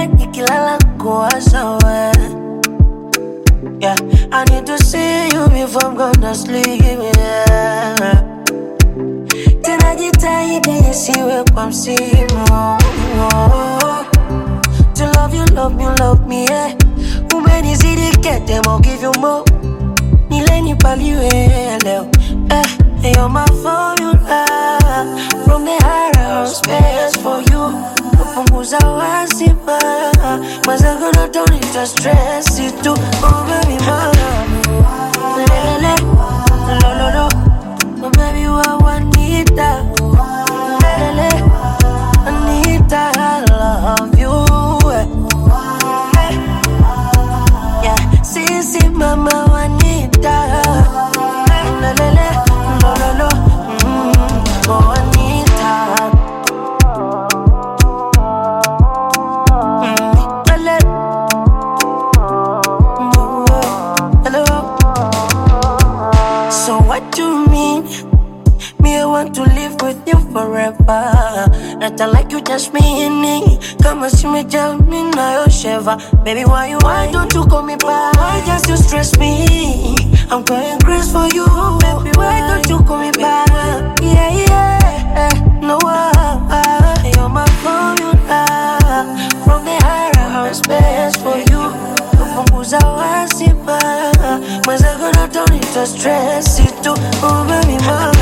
nikilala kuwaza wewe. Yeah, I need to see you before I'm gonna sleep, yeah. Tena jitahidi isiwe kwa msimu. To love you, love me, yeah. Umenizidi kete, I'll give you more. Nile nipaliwe leo, you're my formula. From the heart I'll space for you. Kupunguza wasipa, mwenzangu na don't need to stress it too. Oh baby mama, lelele, lo lo lo. Oh baby I need that. Lelele, I need that, I love you. Yeah, sisi mama wanita. Lelele, lo lo lo. Oh Anita. So what do you mean? Me, I want to live with you forever. Not like you just me and me. Come and see me, tell me now you shiver. Baby, why don't you call me back? Why just you stress me? I'm going crazy for you. Baby, why don't you call me back? Yeah, yeah, no, you're my formula. From the heart I have space for you. Kupunguza wasipa, mwenzangu na don't need to stress it too. Oh baby, mama.